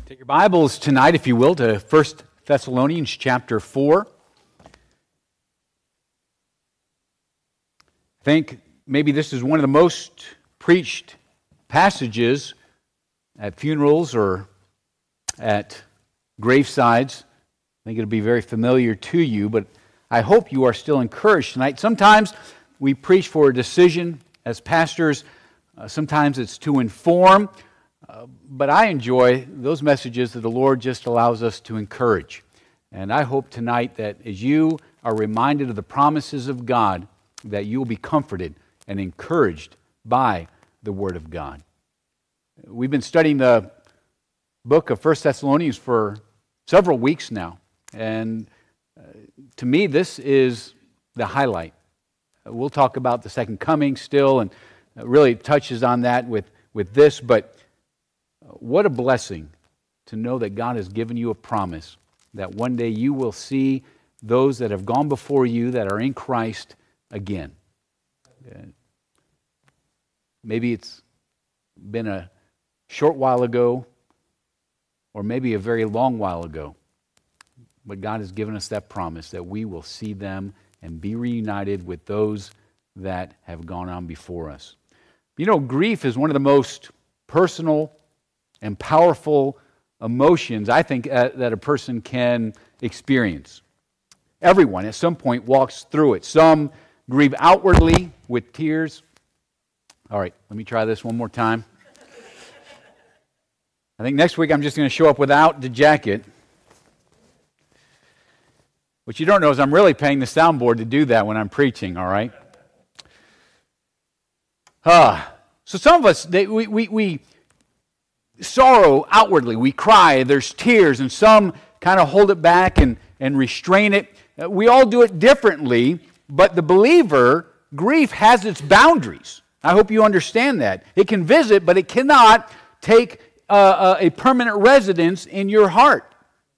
Take your Bibles tonight, if you will, to 1 Thessalonians chapter 4. I think maybe this is one of the most preached passages at funerals or at gravesides. I think it'll be very familiar to you, but I hope you are still encouraged tonight. Sometimes we preach for a decision as pastors. Sometimes it's to inform. But I enjoy those messages that the Lord just allows us to encourage. And I hope tonight that as you are reminded of the promises of God, that you will be comforted and encouraged by the Word of God. We've been studying the book of 1 Thessalonians for several weeks now. And to me, this is the highlight. We'll talk about the second coming still, and it really touches on that with this, but what a blessing to know that God has given you a promise that one day you will see those that have gone before you that are in Christ again. Maybe it's been a short while ago, or maybe a very long while ago, but God has given us that promise that we will see them and be reunited with those that have gone on before us. You know, grief is one of the most personal and powerful emotions, I think, that a person can experience. Everyone at some point walks through it. Some grieve outwardly with tears. All right, let me try this one more time. I think next week I'm just going to show up without the jacket. What you don't know is I'm really paying the soundboard to do that when I'm preaching, all right? So some of us, we sorrow outwardly. We cry, there's tears, and some kind of hold it back and restrain it. We all do it differently, but the believer, grief has its boundaries. I hope you understand that. It can visit, but it cannot take a permanent residence in your heart.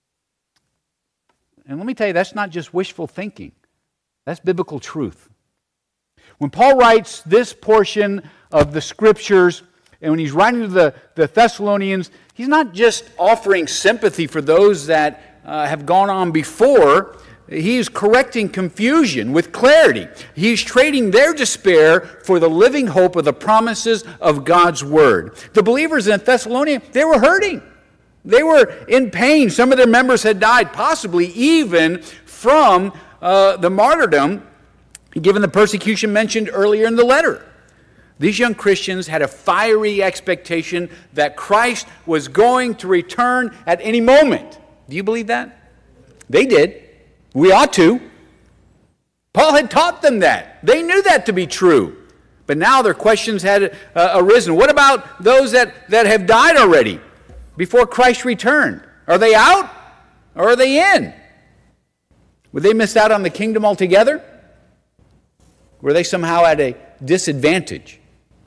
And let me tell you, that's not just wishful thinking. That's biblical truth. When Paul writes this portion of the Scriptures, and when he's writing to the Thessalonians, he's not just offering sympathy for those that have gone on before. He's correcting confusion with clarity. He's trading their despair for the living hope of the promises of God's Word. The believers in Thessalonica, they were hurting. They were in pain. Some of their members had died, possibly even from the martyrdom, given the persecution mentioned earlier in the letter. These young Christians had a fiery expectation that Christ was going to return at any moment. Do you believe that? They did. We ought to. Paul had taught them that. They knew that to be true. But now their questions had arisen. What about those that have died already before Christ returned? Are they out or are they in? Would they miss out on the kingdom altogether? Were they somehow at a disadvantage?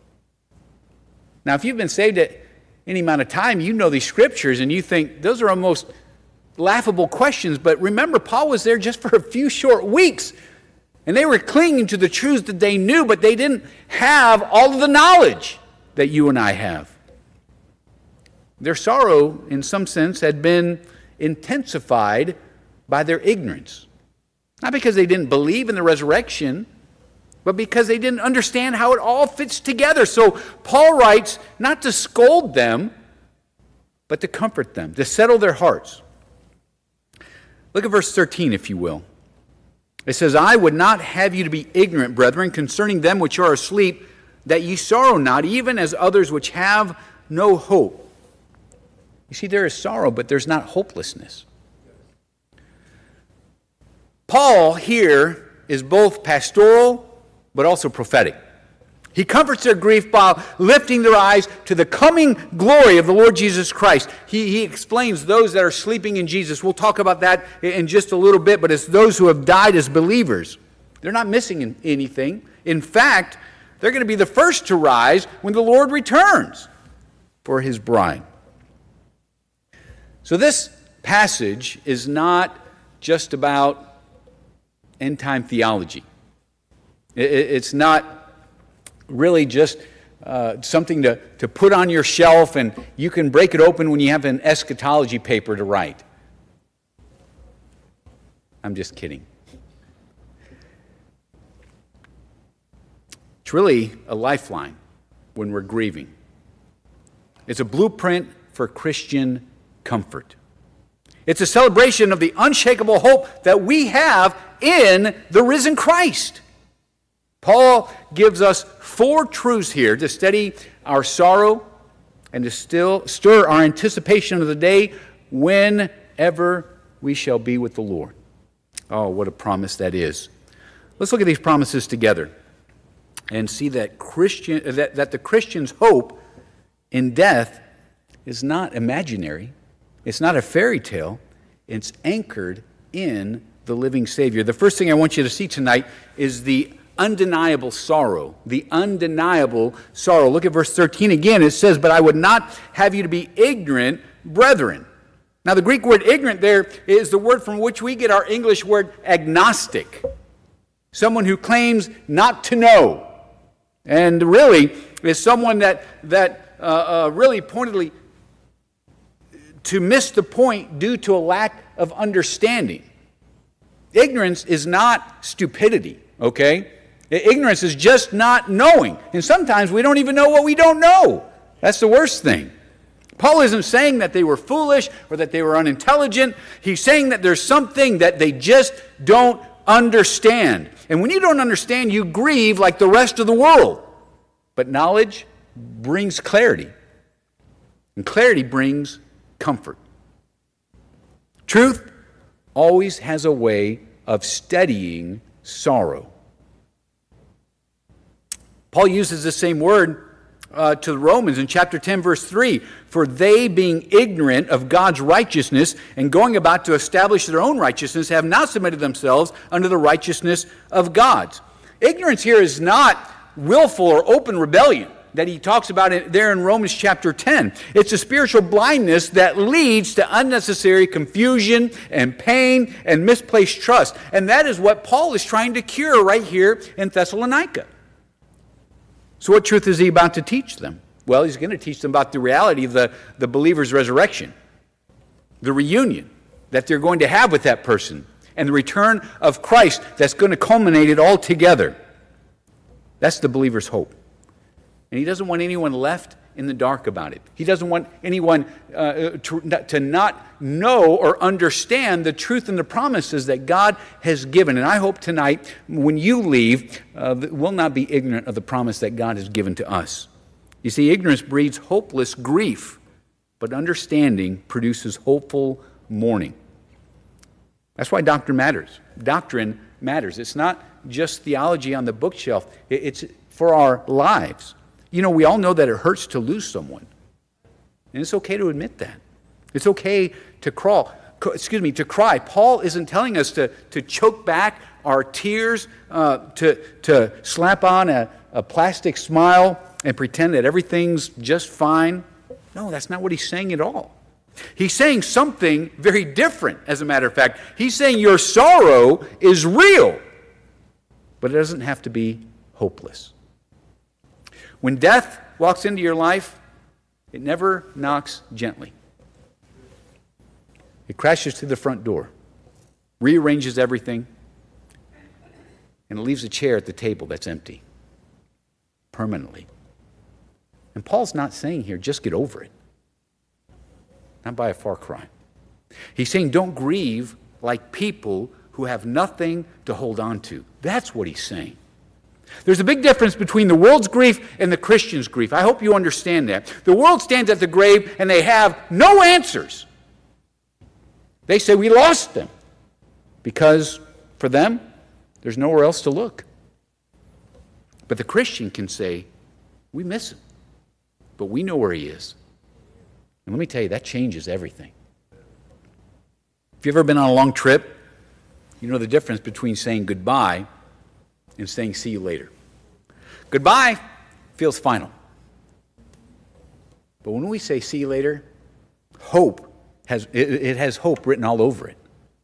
Now, if you've been saved at any amount of time, you know these scriptures and you think those are almost laughable questions. But remember, Paul was there just for a few short weeks. And they were clinging to the truths that they knew, but they didn't have all of the knowledge that you and I have. Their sorrow, in some sense, had been intensified by their ignorance. Not because they didn't believe in the resurrection, but because they didn't understand how it all fits together. So Paul writes not to scold them, but to comfort them, to settle their hearts. Look at verse 13, if you will. It says, I would not have you to be ignorant, brethren, concerning them which are asleep, that ye sorrow not, even as others which have no hope. You see, there is sorrow, but there's not hopelessness. Paul here is both pastoral but also prophetic. He comforts their grief by lifting their eyes to the coming glory of the Lord Jesus Christ. He explains those that are sleeping in Jesus. We'll talk about that in just a little bit, but it's those who have died as believers. They're not missing anything. In fact, they're going to be the first to rise when the Lord returns for His bride. So this passage is not just about end-time theology. It's not really just something to put on your shelf, and you can break it open when you have an eschatology paper to write. I'm just kidding. It's really a lifeline when we're grieving. It's a blueprint for Christian comfort. It's a celebration of the unshakable hope that we have in the risen Christ. Paul gives us 4 truths here to steady our sorrow and to stir our anticipation of the day whenever we shall be with the Lord. Oh, what a promise that is. Let's look at these promises together and see that the Christian's hope in death is not imaginary. It's not a fairy tale. It's anchored in the living Savior. The first thing I want you to see tonight is the undeniable sorrow. The undeniable sorrow. Look at verse 13 again. It says, "But I would not have you to be ignorant, brethren." Now, the Greek word ignorant there is the word from which we get our English word agnostic. Someone who claims not to know. And really is someone that really pointedly to miss the point due to a lack of understanding. Ignorance is not stupidity, okay? Ignorance is just not knowing. And sometimes we don't even know what we don't know. That's the worst thing. Paul isn't saying that they were foolish or that they were unintelligent. He's saying that there's something that they just don't understand. And when you don't understand, you grieve like the rest of the world. But knowledge brings clarity. And clarity brings comfort. Truth always has a way of steadying sorrow. Paul uses the same word to the Romans in chapter 10, verse 3. "For they, being ignorant of God's righteousness and going about to establish their own righteousness, have not submitted themselves unto the righteousness of God." Ignorance here is not willful or open rebellion that he talks about there in Romans chapter 10. It's a spiritual blindness that leads to unnecessary confusion and pain and misplaced trust. And that is what Paul is trying to cure right here in Thessalonica. So what truth is he about to teach them? Well, he's going to teach them about the reality of the believer's resurrection, the reunion that they're going to have with that person, and the return of Christ that's going to culminate it all together. That's the believer's hope. And he doesn't want anyone left in the dark about it. He doesn't want anyone to not know or understand the truth and the promises that God has given. And I hope tonight, when you leave, we'll not be ignorant of the promise that God has given to us. You see, ignorance breeds hopeless grief, but understanding produces hopeful mourning. That's why doctrine matters. Doctrine matters. It's not just theology on the bookshelf. It's for our lives. You know, we all know that it hurts to lose someone. And it's okay to admit that. It's okay to cry. Paul isn't telling us to choke back our tears, to slap on a plastic smile and pretend that everything's just fine. No, that's not what he's saying at all. He's saying something very different, as a matter of fact. He's saying your sorrow is real, but it doesn't have to be hopeless. When death walks into your life, it never knocks gently. It crashes through the front door, rearranges everything, and it leaves a chair at the table that's empty permanently. And Paul's not saying here, just get over it. Not by a far cry. He's saying don't grieve like people who have nothing to hold on to. That's what he's saying. There's a big difference between the world's grief and the Christian's grief. I hope you understand that. The world stands at the grave and they have no answers. They say we lost them because for them, there's nowhere else to look. But the Christian can say, we miss him, but we know where he is. And let me tell you, that changes everything. If you've ever been on a long trip, you know the difference between saying goodbye and saying see you later. Goodbye feels final. But when we say see you later, hope has hope written all over it.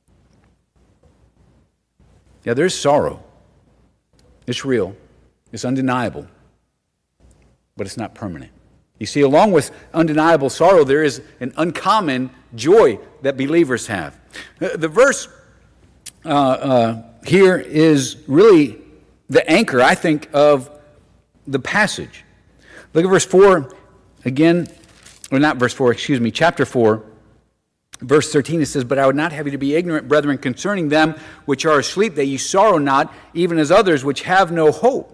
Yeah, there's sorrow. It's real. It's undeniable. but it's not permanent. You see, along with undeniable sorrow, there is an uncommon joy that believers have. The verse here is really the anchor, I think, of the passage. Look at verse 4 again, or not verse 4, excuse me, chapter 4, verse 13. It says, "But I would not have you to be ignorant, brethren, concerning them which are asleep, that ye sorrow not, even as others which have no hope."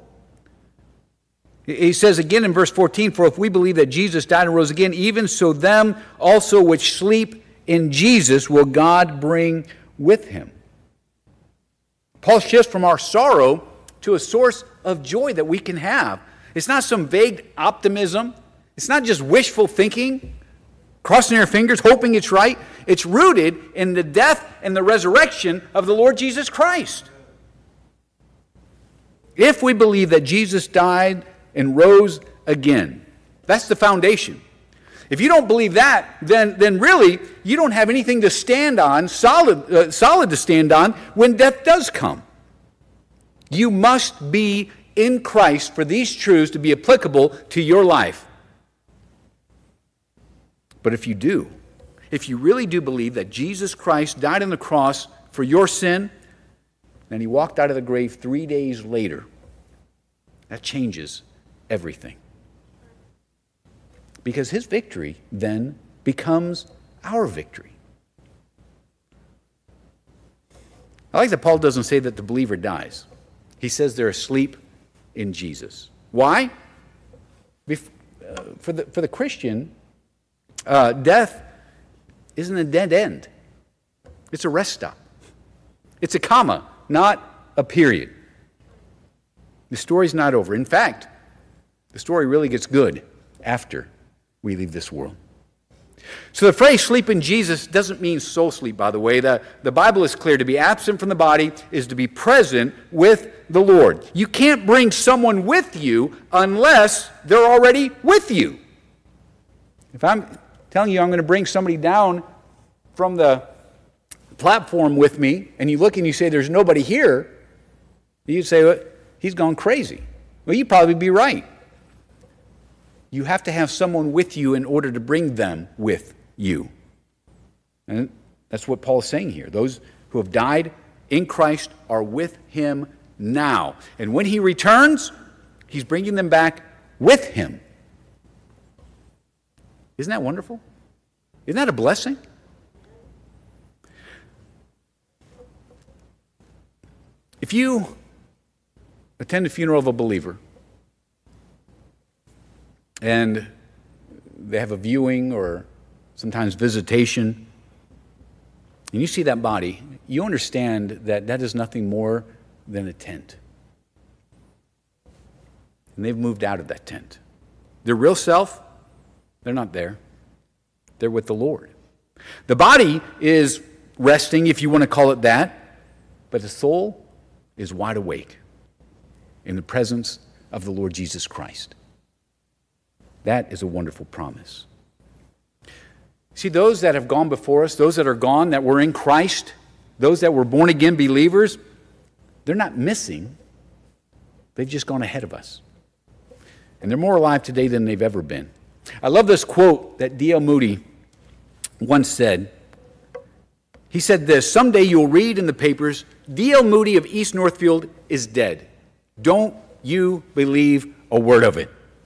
He says again in verse 14, "For if we believe that Jesus died and rose again, even so them also which sleep in Jesus will God bring with him." Paul shifts from our sorrow to a source of joy that we can have. It's not some vague optimism. It's not just wishful thinking, crossing our fingers, hoping it's right. It's rooted in the death and the resurrection of the Lord Jesus Christ. If we believe that Jesus died and rose again, that's the foundation. If you don't believe that, then really you don't have anything to stand on, solid to stand on when death does come. You must be in Christ for these truths to be applicable to your life. But if you do, if you really do believe that Jesus Christ died on the cross for your sin, and he walked out of the grave 3 days later, that changes everything. Because his victory then becomes our victory. I like that Paul doesn't say that the believer dies. He says they're asleep in Jesus. Why? For the Christian, death isn't a dead end. It's a rest stop. It's a comma, not a period. The story's not over. In fact, the story really gets good after we leave this world. So the phrase sleep in Jesus doesn't mean soul sleep, by the way. The Bible is clear. To be absent from the body is to be present with the Lord. You can't bring someone with you unless they're already with you. If I'm telling you I'm going to bring somebody down from the platform with me, and you look and you say there's nobody here, you'd say, well, he's gone crazy. Well, you'd probably be right. You have to have someone with you in order to bring them with you. And that's what Paul is saying here. Those who have died in Christ are with him now. And when he returns, he's bringing them back with him. Isn't that wonderful? Isn't that a blessing? If you attend the funeral of a believer, and they have a viewing or sometimes visitation, and you see that body, you understand that that is nothing more than a tent. And they've moved out of that tent. Their real self, they're not there. They're with the Lord. The body is resting, if you want to call it that, but the soul is wide awake in the presence of the Lord Jesus Christ. That is a wonderful promise. See, those that have gone before us, those that are gone, that were in Christ, those that were born again believers, they're not missing. They've just gone ahead of us. And they're more alive today than they've ever been. I love this quote that D.L. Moody once said. He said this, "Someday you'll read in the papers, D.L. Moody of East Northfield is dead. Don't you believe a word of it."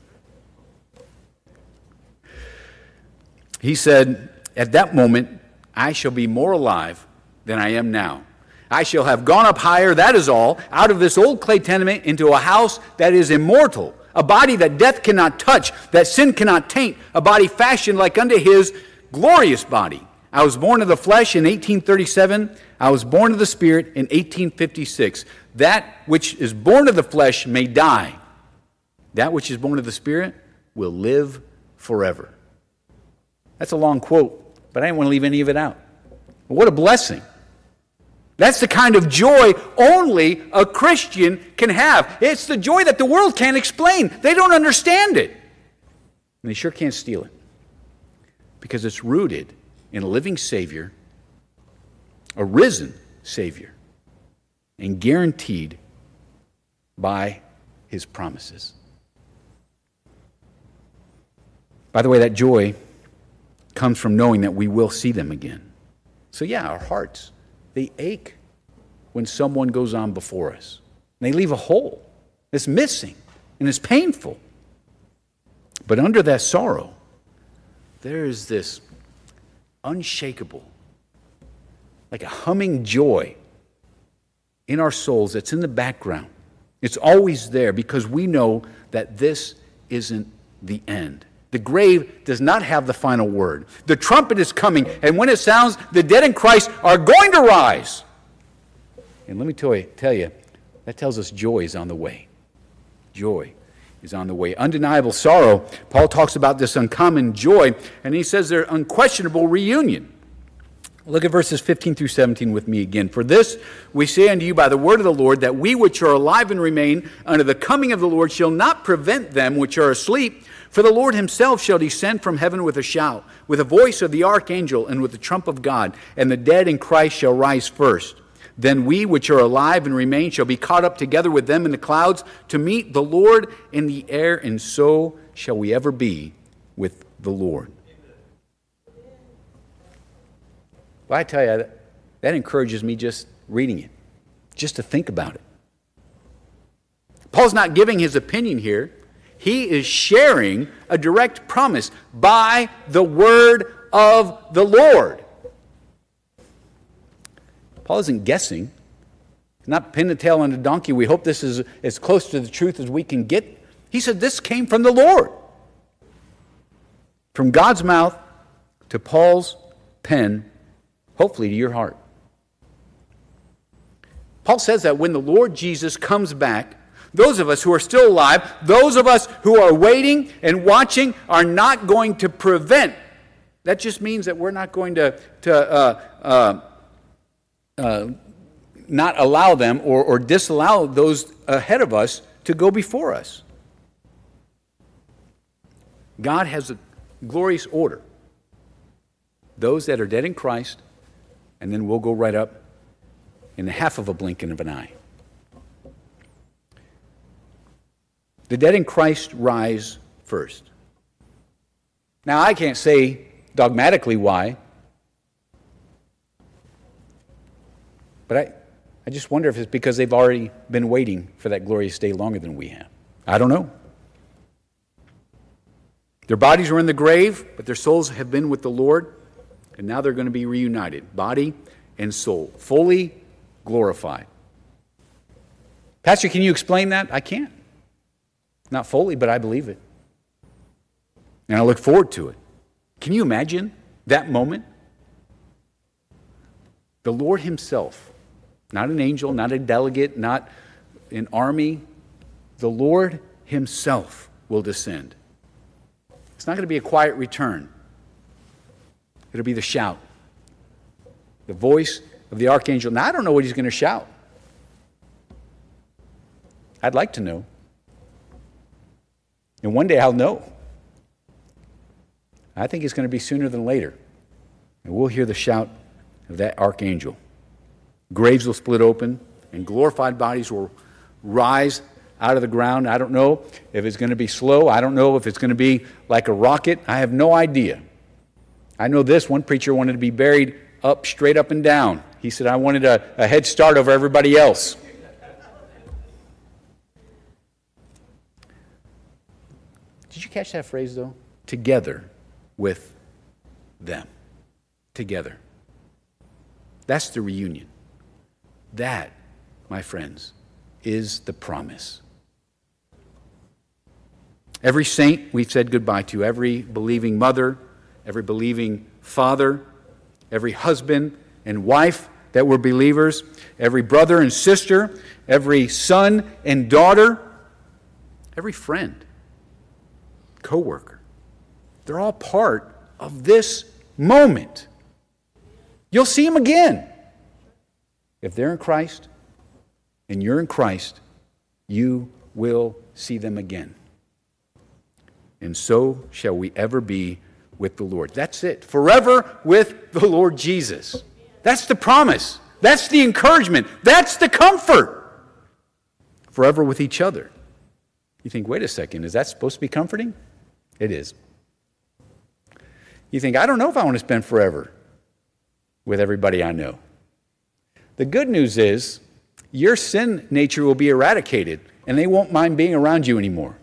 He said, "At that moment, I shall be more alive than I am now. I shall have gone up higher, that is all, out of this old clay tenement into a house that is immortal, a body that death cannot touch, that sin cannot taint, a body fashioned like unto his glorious body. I was born of the flesh in 1837. I was born of the Spirit in 1856. That which is born of the flesh may die. That which is born of the Spirit will live forever." That's a long quote, but I didn't want to leave any of it out. What a blessing. That's the kind of joy only a Christian can have. It's the joy that the world can't explain. They don't understand it. And they sure can't steal it. Because it's rooted in a living Savior, a risen Savior, and guaranteed by his promises. By the way, that joy comes from knowing that we will see them again. So yeah, our hearts, they ache when someone goes on before us. And they leave a hole. It's missing and it's painful. But under that sorrow, there is this unshakable, like a humming joy in our souls that's in the background. It's always there because we know that this isn't the end. The grave does not have the final word. The trumpet is coming, and when it sounds, the dead in Christ are going to rise. And let me tell you, that tells us joy is on the way. Joy is on the way. Undeniable sorrow. Paul talks about this uncommon joy, and he says there's unquestionable reunion. Look at verses 15 through 17 with me again. For this we say unto you by the word of the Lord, that we which are alive and remain unto the coming of the Lord shall not prevent them which are asleep. For the Lord himself shall descend from heaven with a shout, with the voice of the archangel, and with the trump of God, and the dead in Christ shall rise first. Then we which are alive and remain shall be caught up together with them in the clouds to meet the Lord in the air, and so shall we ever be with the Lord. Well, I tell you, that encourages me just reading it, just to think about it. Paul's not giving his opinion here. He is sharing a direct promise by the word of the Lord. Paul isn't guessing. He's not pinning the tail on a donkey. We hope this is as close to the truth as we can get. He said this came from the Lord. From God's mouth to Paul's pen, hopefully to your heart. Paul says that when the Lord Jesus comes back, those of us who are still alive, those of us who are waiting and watching are not going to prevent. That just means that we're not going to not allow them or disallow those ahead of us to go before us. God has a glorious order. Those that are dead in Christ, and then we'll go right up in the half of a blink of an eye. The dead in Christ rise first. Now, I can't say dogmatically why, but I just wonder if it's because they've already been waiting for that glorious day longer than we have. I don't know. Their bodies were in the grave, but their souls have been with the Lord, and now they're going to be reunited, body and soul, fully glorified. Pastor, can you explain that? I can't. Not fully, but I believe it. And I look forward to it. Can you imagine that moment? The Lord himself, not an angel, not a delegate, not an army, the Lord himself will descend. It's not going to be a quiet return. It'll be the shout, the voice of the archangel. Now, I don't know what he's going to shout. I'd like to know. And one day I'll know. I think it's going to be sooner than later. And we'll hear the shout of that archangel. Graves will split open, and glorified bodies will rise out of the ground. I don't know if it's going to be slow. I don't know if it's going to be like a rocket. I have no idea. I know this. One preacher wanted to be buried up, straight up and down. He said, I wanted a head start over everybody else. Did you catch that phrase, though? Together with them. Together. That's the reunion. That, my friends, is the promise. Every saint we've said goodbye to, every believing mother, every believing father, every husband and wife that were believers, every brother and sister, every son and daughter, every friend, co-worker. They're all part of this moment. You'll see them again. If they're in Christ and you're in Christ, you will see them again. And so shall we ever be with the Lord. That's it. Forever with the Lord Jesus. That's the promise. That's the encouragement. That's the comfort. Forever with each other. You think, wait a second, is that supposed to be comforting? It is. You think, I don't know if I want to spend forever with everybody I know. The good news is your sin nature will be eradicated, and they won't mind being around you anymore.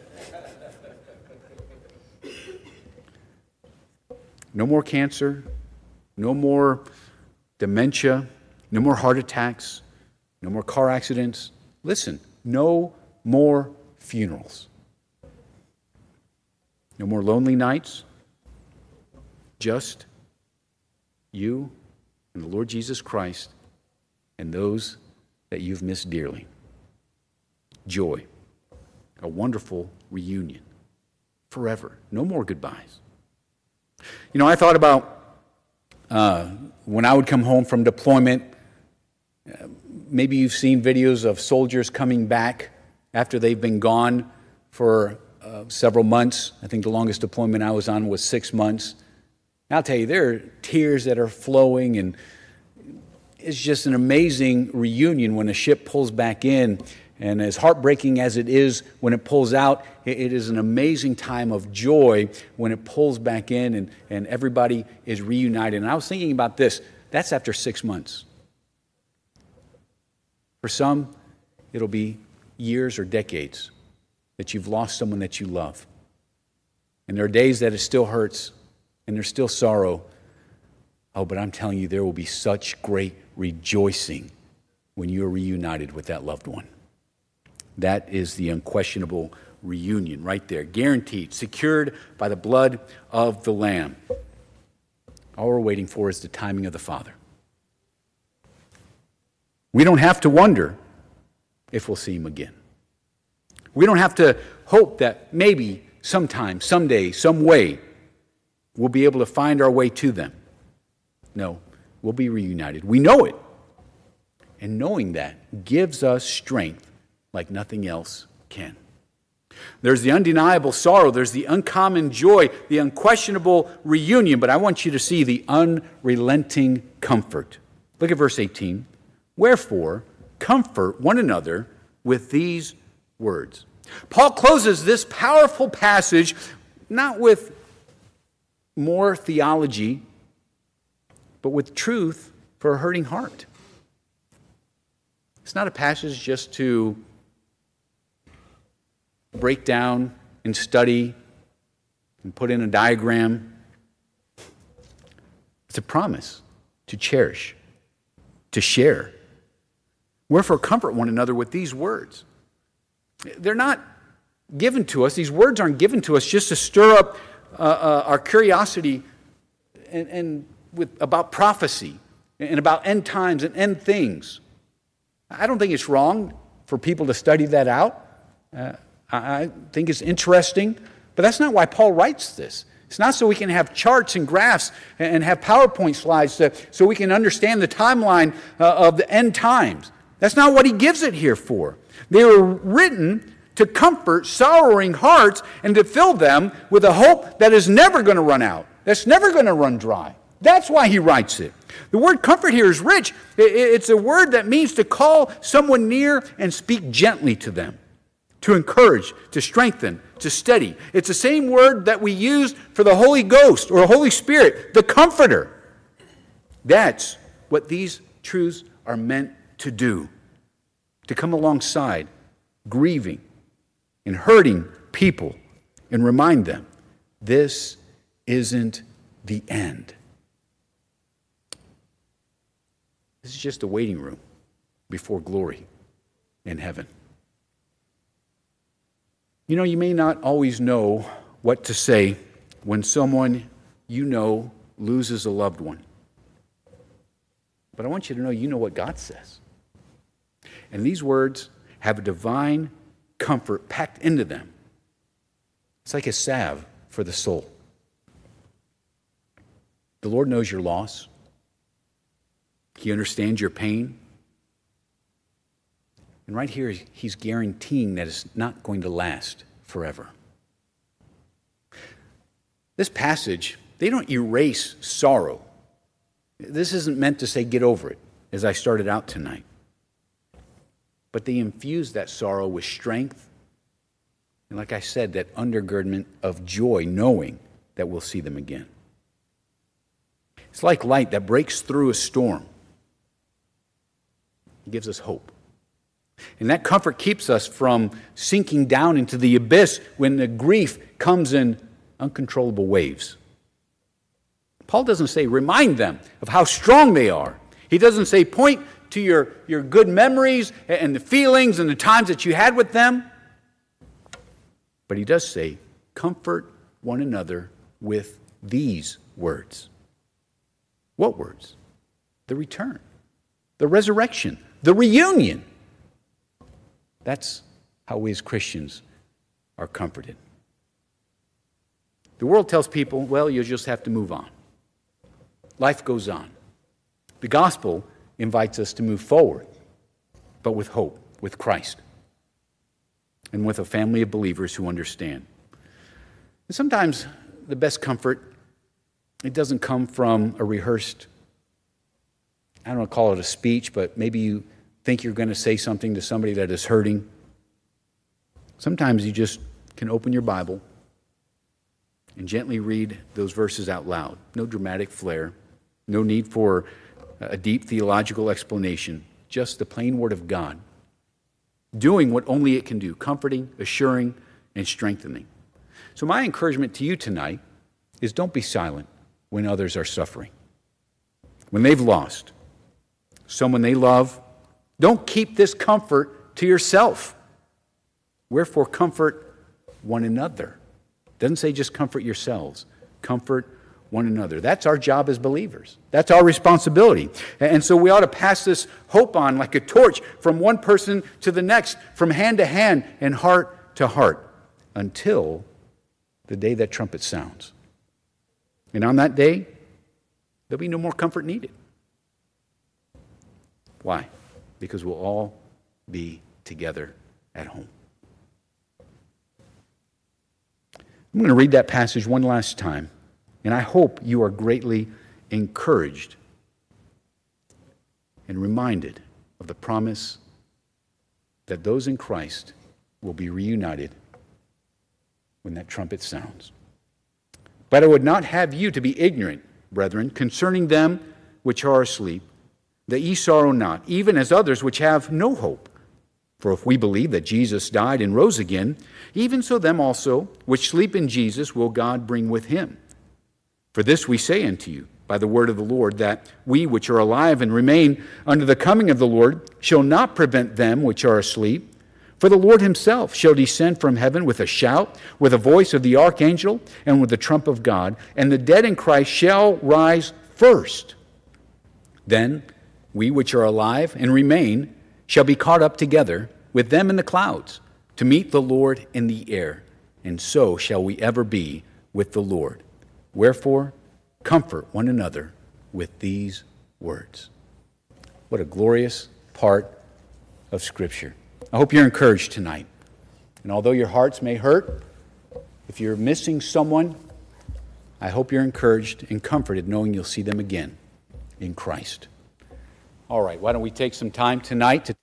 No more cancer, no more dementia, no more heart attacks, no more car accidents. Listen, no more funerals. No more lonely nights. Just you and the Lord Jesus Christ and those that you've missed dearly. Joy. A wonderful reunion. Forever. No more goodbyes. You know, I thought about when I would come home from deployment. Maybe you've seen videos of soldiers coming back after they've been gone for several months. I think the longest deployment I was on was 6 months. And I'll tell you, there are tears that are flowing, and it's just an amazing reunion when a ship pulls back in. And as heartbreaking as it is when it pulls out, it is an amazing time of joy when it pulls back in and everybody is reunited. And I was thinking about this. That's after 6 months. For some, it'll be years or decades that you've lost someone that you love. And there are days that it still hurts and there's still sorrow. Oh, but I'm telling you, there will be such great rejoicing when you're reunited with that loved one. That is the unquestionable reunion right there, guaranteed, secured by the blood of the Lamb. All we're waiting for is the timing of the Father. We don't have to wonder if we'll see him again. We don't have to hope that maybe, sometime, someday, some way, we'll be able to find our way to them. No, we'll be reunited. We know it. And knowing that gives us strength like nothing else can. There's the undeniable sorrow, there's the uncommon joy, the unquestionable reunion, but I want you to see the unrelenting comfort. Look at verse 18. Wherefore, comfort one another with these words. Paul closes this powerful passage not with more theology, but with truth for a hurting heart. It's not a passage just to break down and study and put in a diagram. It's a promise to cherish, to share. Wherefore, comfort one another with these words. They're not given to us. These words aren't given to us just to stir up our curiosity and about prophecy and about end times and end things. I don't think it's wrong for people to study that out. I think it's interesting, but that's not why Paul writes this. It's not so we can have charts and graphs and have PowerPoint slides so we can understand the timeline of the end times. That's not what he gives it here for. They were written to comfort sorrowing hearts and to fill them with a hope that is never going to run out, that's never going to run dry. That's why he writes it. The word comfort here is rich. It's a word that means to call someone near and speak gently to them, to encourage, to strengthen, to steady. It's the same word that we use for the Holy Ghost or Holy Spirit, the Comforter. That's what these truths are meant to do, to come alongside grieving and hurting people and remind them this isn't the end. This is just a waiting room before glory in heaven. You know, you may not always know what to say when someone you know loses a loved one. But I want you to know you know what God says. And these words have a divine comfort packed into them. It's like a salve for the soul. The Lord knows your loss. He understands your pain. And right here, he's guaranteeing that it's not going to last forever. This passage, they don't erase sorrow. This isn't meant to say get over it, as I started out tonight. But they infuse that sorrow with strength. And like I said, that undergirdment of joy, knowing that we'll see them again. It's like light that breaks through a storm. It gives us hope. And that comfort keeps us from sinking down into the abyss when the grief comes in uncontrollable waves. Paul doesn't say remind them of how strong they are. He doesn't say point to your good memories and the feelings and the times that you had with them. But he does say comfort one another with these words. What words? The return, the resurrection, the reunion. That's how we as Christians are comforted. The world tells people, well, you just have to move on. Life goes on. The gospel invites us to move forward, but with hope, with Christ, and with a family of believers who understand. And sometimes the best comfort, it doesn't come from a rehearsed, I don't want to call it a speech, but maybe you think you're going to say something to somebody that is hurting. Sometimes you just can open your Bible and gently read those verses out loud. No dramatic flair, no need for a deep theological explanation, just the plain Word of God, doing what only it can do, comforting, assuring, and strengthening. So my encouragement to you tonight is don't be silent when others are suffering. When they've lost someone they love, don't keep this comfort to yourself. Wherefore, comfort one another. It doesn't say just comfort yourselves. Comfort one another. That's our job as believers. That's our responsibility. And so we ought to pass this hope on like a torch from one person to the next, from hand to hand and heart to heart, until the day that trumpet sounds. And on that day, there'll be no more comfort needed. Why? Because we'll all be together at home. I'm going to read that passage one last time, and I hope you are greatly encouraged and reminded of the promise that those in Christ will be reunited when that trumpet sounds. But I would not have you to be ignorant, brethren, concerning them which are asleep, that ye sorrow not, even as others which have no hope. For if we believe that Jesus died and rose again, even so them also which sleep in Jesus will God bring with him. For this we say unto you by the word of the Lord, that we which are alive and remain unto the coming of the Lord shall not prevent them which are asleep. For the Lord himself shall descend from heaven with a shout, with the voice of the archangel, and with the trump of God, and the dead in Christ shall rise first. Then we which are alive and remain shall be caught up together with them in the clouds to meet the Lord in the air, and so shall we ever be with the Lord. Wherefore, comfort one another with these words. What a glorious part of Scripture. I hope you're encouraged tonight. And although your hearts may hurt, if you're missing someone, I hope you're encouraged and comforted knowing you'll see them again in Christ. All right, why don't we take some time tonight to